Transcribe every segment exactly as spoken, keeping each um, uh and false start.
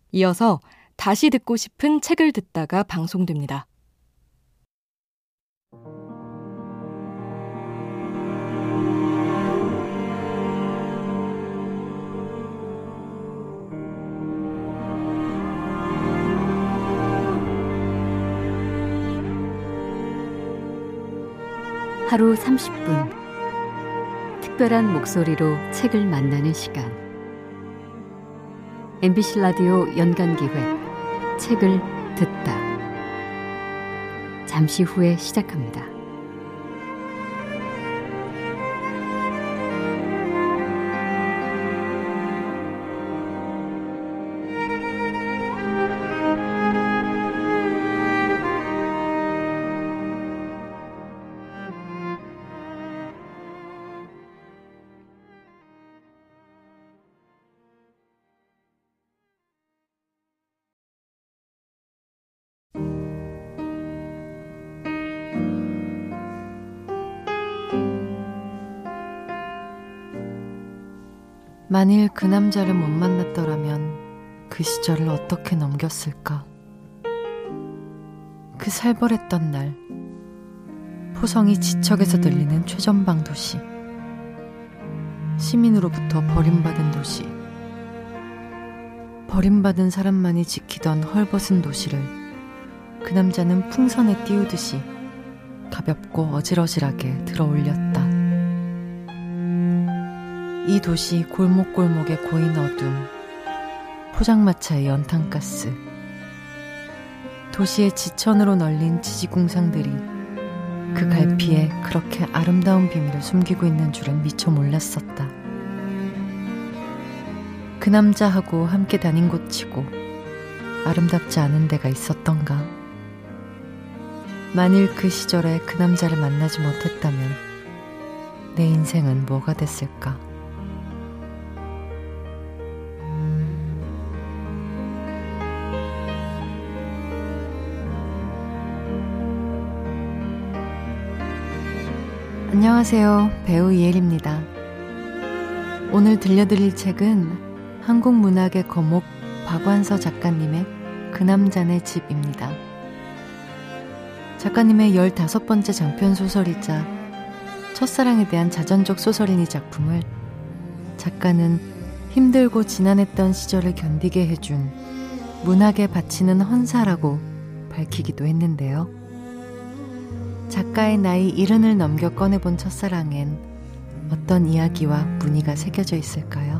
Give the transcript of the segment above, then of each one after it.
이어서 다시 듣고 싶은 책을 듣다가 방송됩니다. 하루 삼십 분 특별한 목소리로 책을 만나는 시간, 엠비씨 라디오 연간기획 책을 듣다, 잠시 후에 시작합니다. 만일 그 남자를 못 만났더라면 그 시절을 어떻게 넘겼을까? 그 살벌했던 날, 포성이 지척에서 들리는 최전방 도시, 시민으로부터 버림받은 도시, 버림받은 사람만이 지키던 헐벗은 도시를 그 남자는 풍선에 띄우듯이 가볍고 어질어질하게 들어올렸다. 이 도시 골목골목에 고인 어둠, 포장마차의 연탄가스, 도시의 지천으로 널린 지지공상들이 그 갈피에 그렇게 아름다운 비밀을 숨기고 있는 줄은 미처 몰랐었다. 그 남자하고 함께 다닌 곳치고 아름답지 않은 데가 있었던가? 만일 그 시절에 그 남자를 만나지 못했다면 내 인생은 뭐가 됐을까? 안녕하세요. 배우 이엘입니다. 오늘 들려드릴 책은 한국문학의 거목 박완서 작가님의 그 남자네 집입니다. 작가님의 열다섯 번째 장편소설이자 첫사랑에 대한 자전적 소설인 이 작품을 작가는 힘들고 지난했던 시절을 견디게 해준 문학에 바치는 헌사라고 밝히기도 했는데요. 작가의 나이 일흔을 넘겨 꺼내본 첫사랑엔 어떤 이야기와 무늬가 새겨져 있을까요?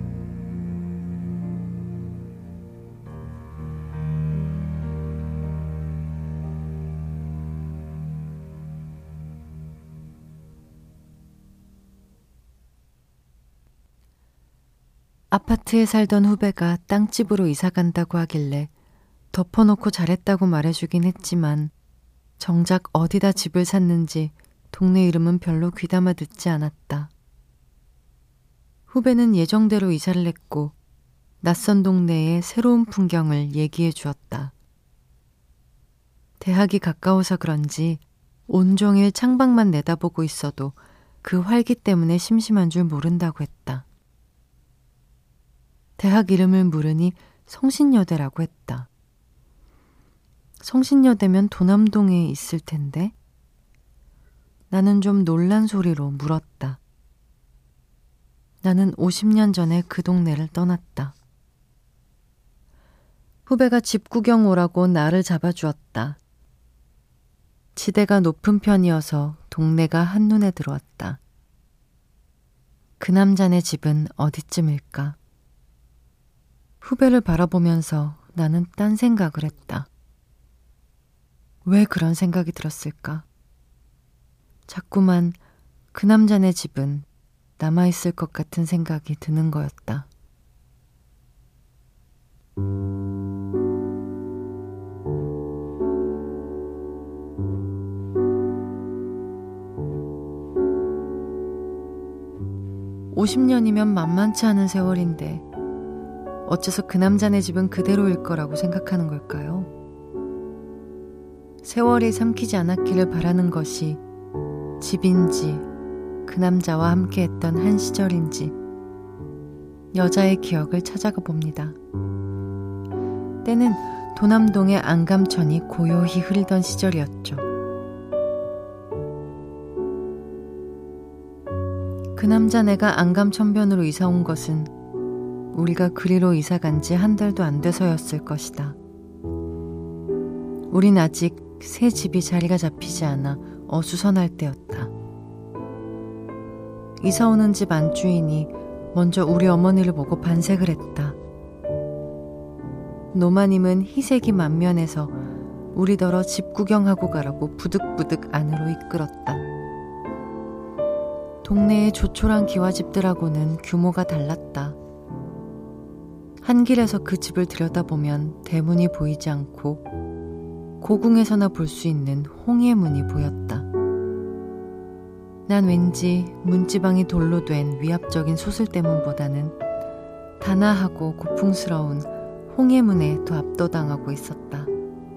아파트에 살던 후배가 땅집으로 이사간다고 하길래 덮어놓고 잘했다고 말해주긴 했지만 정작 어디다 집을 샀는지 동네 이름은 별로 귀담아 듣지 않았다. 후배는 예정대로 이사를 했고 낯선 동네의 새로운 풍경을 얘기해 주었다. 대학이 가까워서 그런지 온종일 창밖만 내다보고 있어도 그 활기 때문에 심심한 줄 모른다고 했다. 대학 이름을 물으니 성신여대라고 했다. 성신여대면 도남동에 있을 텐데? 나는 좀 놀란 소리로 물었다. 나는 오십 년 전에 그 동네를 떠났다. 후배가 집 구경 오라고 나를 잡아주었다. 지대가 높은 편이어서 동네가 한눈에 들어왔다. 그 남자네 집은 어디쯤일까? 후배를 바라보면서 나는 딴 생각을 했다. 왜 그런 생각이 들었을까? 자꾸만 그 남자네 집은 남아있을 것 같은 생각이 드는 거였다. 오십 년이면 만만치 않은 세월인데 어째서 그 남자네 집은 그대로일 거라고 생각하는 걸까요? 세월이 삼키지 않았기를 바라는 것이 집인지 그 남자와 함께했던 한 시절인지 여자의 기억을 찾아가 봅니다. 때는 도남동의 안감천이 고요히 흐르던 시절이었죠. 그 남자네가 안감천변으로 이사 온 것은 우리가 그리로 이사 간 지 한 달도 안 돼서였을 것이다. 우린 아직 새 집이 자리가 잡히지 않아 어수선할 때였다. 이사 오는 집 안주인이 먼저 우리 어머니를 보고 반색을 했다. 노마님은 희색이 만면해서 우리더러 집 구경하고 가라고 부득부득 안으로 이끌었다. 동네의 조촐한 기와집들하고는 규모가 달랐다. 한 길에서 그 집을 들여다보면 대문이 보이지 않고 고궁에서나 볼 수 있는 홍의 문이 보였다. 난 왠지 문지방이 돌로 된 위압적인 소슬대문보다는 단아하고 고풍스러운 홍의 문에 더 압도당하고 있었다.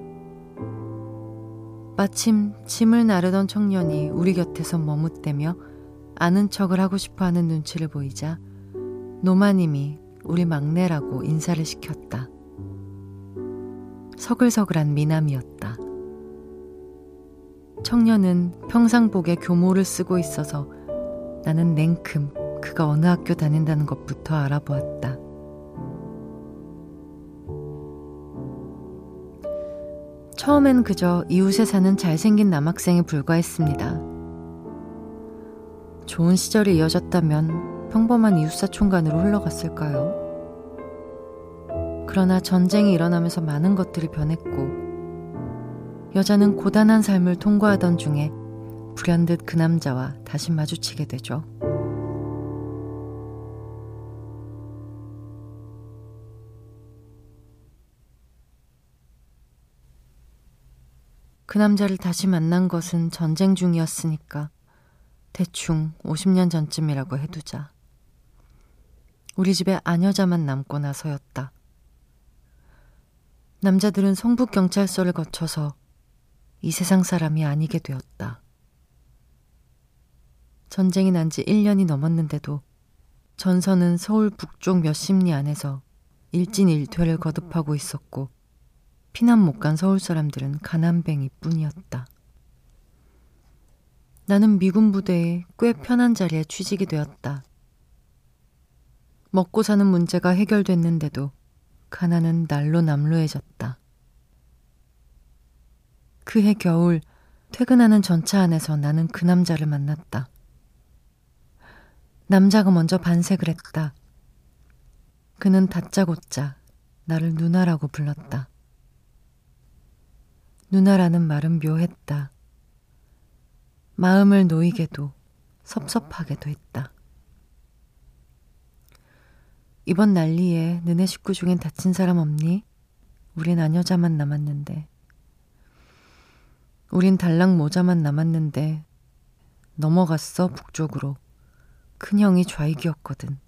마침 짐을 나르던 청년이 우리 곁에서 머뭇대며 아는 척을 하고 싶어하는 눈치를 보이자 노마님이 우리 막내라고 인사를 시켰다. 서글서글한 미남이었다. 청년은 평상복에 교모를 쓰고 있어서 나는 냉큼 그가 어느 학교 다닌다는 것부터 알아보았다. 처음엔 그저 이웃에 사는 잘생긴 남학생에 불과했습니다. 좋은 시절이 이어졌다면 평범한 이웃사촌간으로 흘러갔을까요? 그러나 전쟁이 일어나면서 많은 것들이 변했고 여자는 고단한 삶을 통과하던 중에 불현듯 그 남자와 다시 마주치게 되죠. 그 남자를 다시 만난 것은 전쟁 중이었으니까 대충 오십 년 전쯤이라고 해두자. 우리 집에 아녀자만 남고 나서였다. 남자들은 성북경찰서를 거쳐서 이 세상 사람이 아니게 되었다. 전쟁이 난 지 일 년이 넘었는데도 전선은 서울 북쪽 몇십 리 안에서 일진일퇴를 거듭하고 있었고 피난 못 간 서울 사람들은 가난뱅이 뿐이었다. 나는 미군 부대에 꽤 편한 자리에 취직이 되었다. 먹고 사는 문제가 해결됐는데도 가난은 날로 남루해졌다. 그해 겨울 퇴근하는 전차 안에서 나는 그 남자를 만났다. 남자가 먼저 반색을 했다. 그는 다짜고짜 나를 누나라고 불렀다. 누나라는 말은 묘했다. 마음을 놓이게도 섭섭하게도 했다. 이번 난리에 너네 식구 중엔 다친 사람 없니? 우린 아녀자만 남았는데. 우린 달랑 모자만 남았는데 넘어갔어 북쪽으로. 큰형이 좌익이었거든.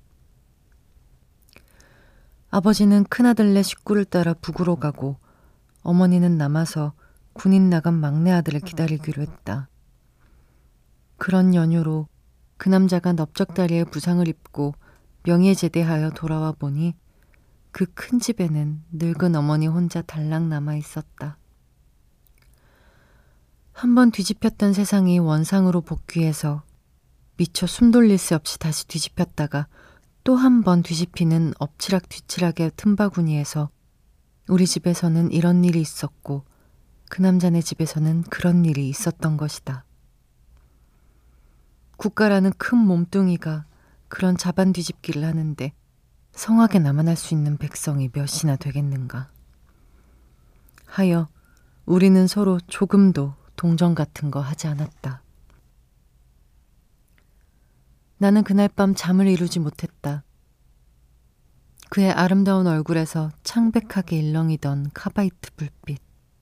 아버지는 큰아들네 식구를 따라 북으로 가고 어머니는 남아서 군인 나간 막내 아들을 기다리기로 했다. 그런 연유로 그 남자가 넓적다리에 부상을 입고 명예제대하여 돌아와 보니 그 큰 집에는 늙은 어머니 혼자 달랑 남아 있었다. 한번 뒤집혔던 세상이 원상으로 복귀해서 미처 숨 돌릴 새 없이 다시 뒤집혔다가 또 한 번 뒤집히는 엎치락뒤치락의 틈바구니에서 우리 집에서는 이런 일이 있었고 그 남자네 집에서는 그런 일이 있었던 것이다. 국가라는 큰 몸뚱이가 그런 자반 뒤집기를 하는데 성하게 남아날 수 있는 백성이 몇이나 되겠는가. 하여 우리는 서로 조금도 동정 같은 거 하지 않았다. 나는 그날 밤 잠을 이루지 못했다. 그의 아름다운 얼굴에서 창백하게 일렁이던 카바이트 불빛.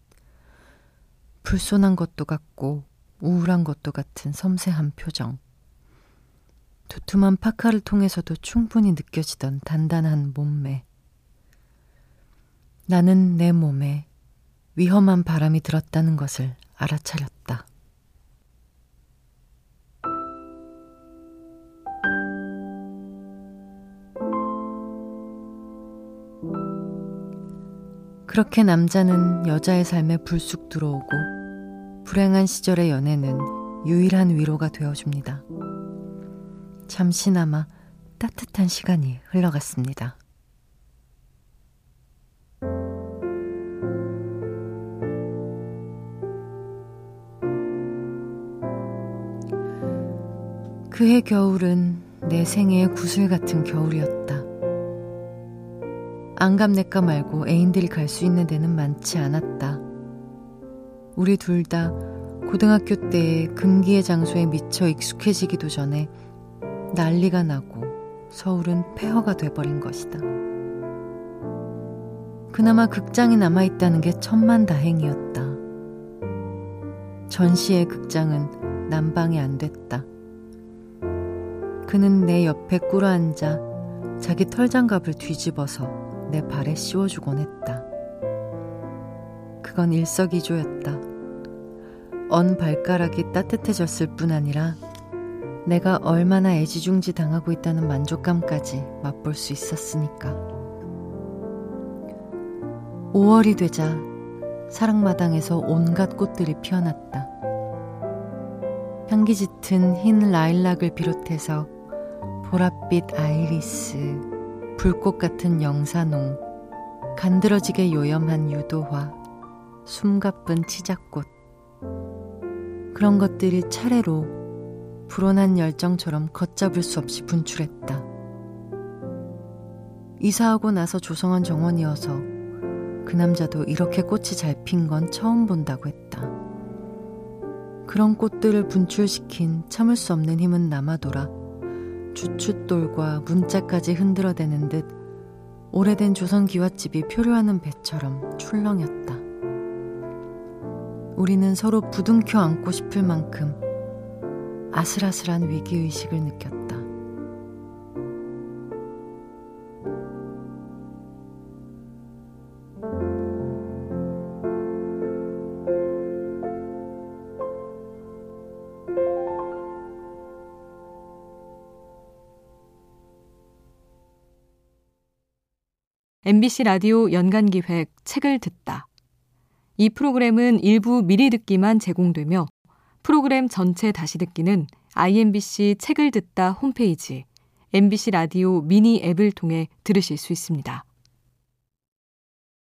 불손한 것도 같고 우울한 것도 같은 섬세한 표정. 두툼한 파카를 통해서도 충분히 느껴지던 단단한 몸매. 나는 내 몸에 위험한 바람이 들었다는 것을 알아차렸다. 그렇게 남자는 여자의 삶에 불쑥 들어오고 불행한 시절의 연애는 유일한 위로가 되어줍니다. 잠시나마 따뜻한 시간이 흘러갔습니다. 그해 겨울은 내 생애의 구슬 같은 겨울이었다. 안갑내까 말고 애인들이 갈 수 있는 데는 많지 않았다. 우리 둘 다 고등학교 때의 금기의 장소에 미처 익숙해지기도 전에 난리가 나고 서울은 폐허가 돼버린 것이다. 그나마 극장이 남아있다는 게 천만다행이었다. 전시의 극장은 난방이 안 됐다. 그는 내 옆에 꿇어앉아 자기 털장갑을 뒤집어서 내 발에 씌워주곤 했다. 그건 일석이조였다. 언 발가락이 따뜻해졌을 뿐 아니라 내가 얼마나 애지중지 당하고 있다는 만족감까지 맛볼 수 있었으니까. 오월이 되자 사랑마당에서 온갖 꽃들이 피어났다. 향기 짙은 흰 라일락을 비롯해서 보랏빛 아이리스, 불꽃 같은 영사농, 간드러지게 요염한 유도화, 숨가쁜 치자꽃, 그런 것들이 차례로 불온한 열정처럼 걷잡을 수 없이 분출했다. 이사하고 나서 조성한 정원이어서 그 남자도 이렇게 꽃이 잘 핀 건 처음 본다고 했다. 그런 꽃들을 분출시킨 참을 수 없는 힘은 남아돌아 주춧돌과 문짝까지 흔들어대는 듯 오래된 조선 기와집이 표류하는 배처럼 출렁였다. 우리는 서로 부둥켜 안고 싶을 만큼 아슬아슬한 위기의식을 느꼈다. 엠비씨 라디오 연간기획 책을 듣다. 이 프로그램은 일부 미리 듣기만 제공되며 프로그램 전체 다시 듣기는 아이엠비씨 책을 듣다 홈페이지 엠비씨 라디오 미니 앱을 통해 들으실 수 있습니다.